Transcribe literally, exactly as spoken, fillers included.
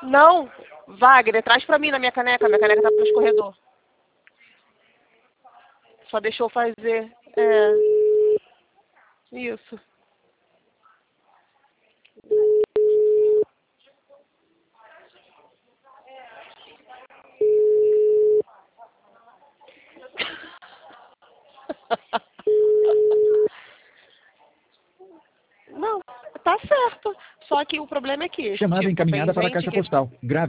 Não, Wagner, traz pra mim na minha caneca. Minha caneca tá no escorredor. Só deixou eu fazer. É. Isso. Não, tá certo. Só que o problema é que... Chamada tipo, encaminhada tem para a gente caixa que... postal. Grave.